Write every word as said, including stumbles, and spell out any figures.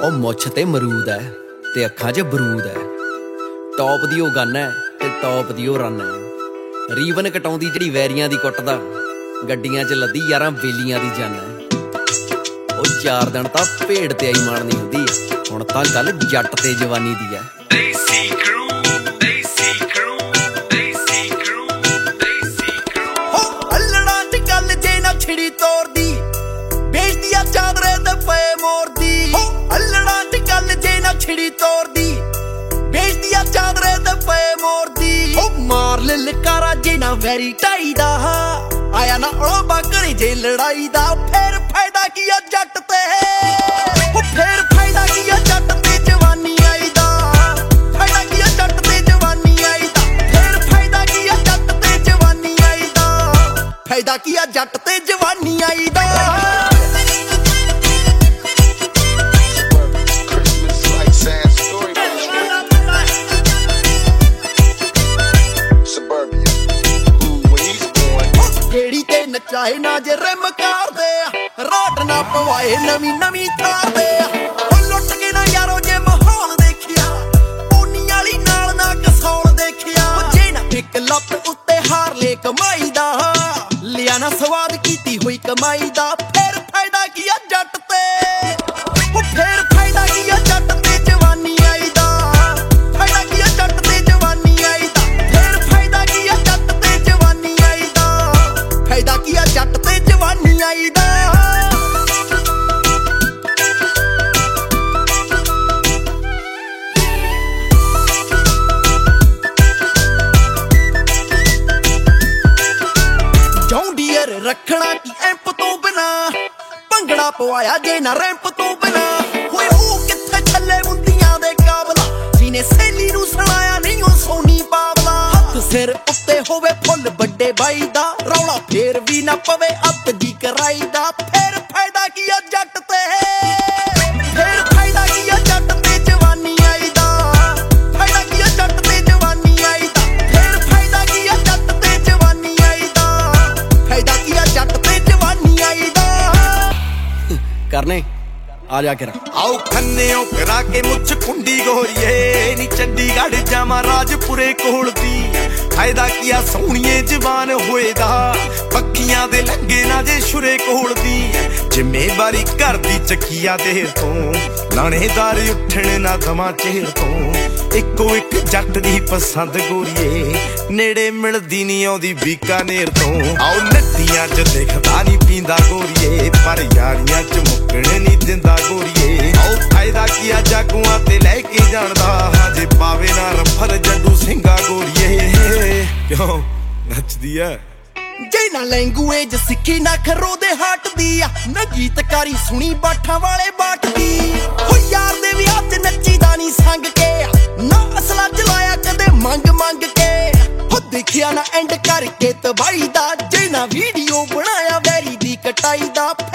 ਉਹ ਮੁੱਛ ਤੇ ਮਰੂਦ ਹੈ ਤੇ ਅੱਖਾਂ 'ਚ ਬਰੂਦ ਹੈ। ਟੌਪ ਦੀ ਉਹ ਗਨ ਹੈ ਤੇ ਟੌਪ ਦੀ ਉਹ ਰਨ ਹੈ। ਰੀਵਨ ਕਟਾਉਂਦੀ ਜਿਹੜੀ ਵੈਰੀਆਂ ਦੀ ਕੁੱਟਦਾ, ਗੱਡੀਆਂ 'ਚ ਲੱਦੀ ਯਾਰਾਂ ਬੇਲੀਆਂ ਦੀ ਜਨ ਹੈ। ਉਹ ਚਾਰ ਦਿਨ ਤਾਂ ਭੇਡ ਤੇ ਆਈ ਮਾਰਨੀ ਹੁੰਦੀ, ਹੁਣ ਤਾਂ ਗੱਲ ਜੱਟ ਤੇ ਜਵਾਨੀ ਦੀ ਹੈ। ਛਿੜੀ ਤੋਰਦੀ ਵੇਚਦੀ ਆ ਚਾਦਰੇ ਤੇ ਪਏ ਮੋਰਦੀ। ਅੱਲੜਾਂ ਚ ਗੱਲ ਜੇ ਨਾ ਛਿੜੀ ਤੋਰਦੀ ਵੇਚਦੀ ਆ ਚਾਦਰੇ ਤੇ ਪਏ ਮੋਰਦੀ। ਉਹ ਮਾਰ ਲੈ ਲਕਾਰਾ ਜੇ ਨਾ ਵੈਰੀ ਢਾਈ ਦਾ, ਆਇਆ ਨਾ ਉਹ ਘਰੇ ਜੇ ਲੜਾਈ ਦਾ। ਫੇਰ ਫਾਇਦਾ ਕੀ ਆ ਜੱਟ ਤੇ, ਉਹ ਫੇਰ ਫਾਇਦਾ ਕੀ ਆ ਜੱਟ ਤੇ ਜਵਾਨੀ ਆਈ ਦਾ। ਫਾਇਦਾ ਕੀ ਆ ਜੱਟ ਤੇ ਜਵਾਨੀ ਆਈ ਦਾ। ਫੇਰ ਫਾਇਦਾ ਕੀ ਆ ਜੱਟ ਤੇ ਜਵਾਨੀ ਆਈ ਦਾ। ਫਾਇਦਾ ਕੀ ਆ ਜੱਟ ਤੇ ਜਵਾਨੀ ਆਈ ਦਾ। ਜਿਹੜੀ ਤੇ ਨਚਾਏ ਨਾ ਜੇ ਰਿਮ ਕਰਦੇ ਆ, ਰਾਟ ਨਾ ਪਵਾਏ ਨਵੀਂ ਨਵੀਂ ਤਾਰਦੇ ਆ। ਉਹ ਲੁੱਟ ਕੇ ਨਾ ਯਾਰੋ ਜੇ ਮਾਹੌਲ ਦੇਖਿਆ, ਪੋਨੀ ਵਾਲੀ ਨਾਲ ਨਾ ਕਸੌਲ ਦੇਖਿਆ। ਜੇ ਨਾ ਇੱਕ ਲੱਤ ਉੱਤੇ ਹਾਰ ਲੈ ਕਮਾਈ ਦਾ, ਲਿਆ ਨਾ ਸਵਾਦ ਕੀਤੀ ਹੋਈ ਕਮਾਈ ਦਾ। ਫੇਰ ਫਾਇਦਾ ਕੀ ਆ ਜੱਟ ਤੇ, ਉਹ ਫੇਰ ਫਾਇਦਾ ਕੀ ਆ ਜੱਟ ਤੇ ਜਵਾਨੀ ਆਈ ਦਾ। ਫਾਇਦਾ ਕੀ ਆ ਜੱਟ ਤੇ ਜਵਾਨੀ ਆਈ ਦਾ। ਫੇਰ ਫਾਇਦਾ ਕੀ ਆ ਜੱਟ ਤੇ ਜਵਾਨੀ ਆਈ ਦਾ। ਫਾਇਦਾ ਕੀ ਆ ਜੱਟ ਤੇ ਜਵਾਨੀ ਆਈ ਦਾ। ਜੌਂਡੀਅਰ ਰੱਖਣਾ ਕੀ ਐਂਪ ਤੋਂ ਬਿਨਾ, ਭੰਗੜਾ ਪਵਾਇਆ ਜੇ ਨਾ ਰੈਂਪ ਤੋਂ ਬਿਨਾ। ਹੋਏ ਉਹ ਕਿੱਥੇ ਛੱਲੇ ਮੁੰਦੀਆਂ ਦੇ ਕਾਬਲਾ, ਜਿਹਨੇ ਸਹੇਲੀ ਨੂੰ ਸੁਣਾਇਆ ਨਹੀਂ ਉਹ ਸੋਨੀ ਬਾਬਲਾ। ਹੱਥ ਸਿਰ ਉੱਤੇ ਹੋਵੇ ਫੁੱਲ ਵੱਡੇ ਬਾਈ ਦਾ, ਰੌਲਾ ਫੇਰ ਵੀ ਨਾ ਪਵੇ ਅੱਤ ਜੀ ਕਰਾਈ ਦਾ। ਫੇਰ ਫਾਇਦਾ ਕੀ ਆ ਜੱਟ ਤੇ, ਫੇਰ ਫਾਇਦਾ ਕੀ ਆ ਜੱਟ ਤੇ ਜਵਾਨੀ ਆਈ ਦਾ। ਫਾਇਦਾ ਕੀ ਆ ਜੱਟ ਤੇ ਜਵਾਨੀ ਆਈ ਦਾ। ਫੇਰ ਫਾਇਦਾ ਕੀ ਆ ਜੱਟ ਤੇ ਜਵਾਨੀ ਆਈ ਦਾ। ਫਾਇਦਾ ਕੀ ਆ ਜੱਟ ਤੇ ਜਵਾਨੀ ਆਈ ਦਾ। ਕਰਨੇ ਆ ਜਾ ਕੇ ਆਓ ਖੰਨਿਓ ਕਰਾ ਕੇ ਮੁੱਛ ਕੁੰਡੀ ਗੋਰੀਏ, ਨੀ ਚੰਡੀਗੜ੍ਹ ਜਾਵਾਂ ਰਾਜਪੁਰੇ ਕੋਲ ਦੀ। ਫਾਇਦਾ ਕੀ ਆ ਸੋਹਣੀਏ ਜਵਾਨ ਹੋਏ ਦਾ, ਪੱਖੀਆਂ ਦੇ ਲੱਗੇ ਨਾ ਜੇ ਸ਼ੁਰੇ ਕੋਲ ਦੀ। ਜ਼ਿੰਮੇਵਾਰੀ ਘਰ ਦੀ ਚੱਕੀਆ ਦੇਰ ਤੋਂ, ਲਾਣੇਦਾਰ ਉੱਠਣ ਨਾ ਦਵਾਂ ਚਿਹਰ ਤੋਂ। ਇੱਕੋ ਇੱਕ ਜੱਟ ਦੀ ਪਸੰਦ ਗੋਰੀਏ, ਨੇੜੇ ਮਿਲਦੀ ਨੀ ਆਉਂਦੀ ਬੀਕਾਨੇਰ ਤੋਂ। ਆਓ ਨੱਟੀਆਂ ਚ ਦਿਖਦਾ ਨੀ ਪੀਂਦਾ ਗੋਰੀਏ, ਪਰ ਯਾਰੀਆਂ ਚ ਮੁੱਕਣ ਨੀ ਦਿੰਦਾ ਗੋਰੀਏ। ਆਓ ਫਾਇਦਾ ਕੀ ਆ ਜਾਗੂਆਂ ਤੇ ਲੈ ਕੇ ਜਾਣਦਾ, ਹਜੇ ਪਾਵੇ ਨਾ ਰਫਲ ਜੱਡੂ ਸਿੰਘਾ ਗੋਰੀਏ। ਕਿਉਂ ਨੱਚਦੀ ਐ ਜੇ ਨਾ ਲੈਂਗੂਏਜ ਸਿੱਖੀ ਨਾ ਖਰੋ ਦੇ ਹਾਟ ਦੀ ਆ, ਨਾ ਗੀਤਕਾਰੀ ਸੁਣੀ ਬਾਠਾਂ ਵਾਲੇ ਬਾਟ ਦੀ। ਹੋ ਯਾਰ ਦੇ ਵਿਆਹ ਤੇ ਨੱਚੀਦਾ ਨੀ ਸੰਗ ਕੇ, ਨਾ ਅਸਲਾ ਚਲਾਇਆ ਕਦੇ ਮੰਗ ਮੰਗ ਕੇ। ਹੋ ਦੇਖਿਆ ਨਾ ਐਂਡ ਕਰਕੇ ਤਬਾਈ ਦਾ, ਜੇ ਨਾ ਵੀਡੀਓ ਬਣਾਇਆ ਵੈਰੀ ਦੀ ਕਟਾਈ ਦਾ।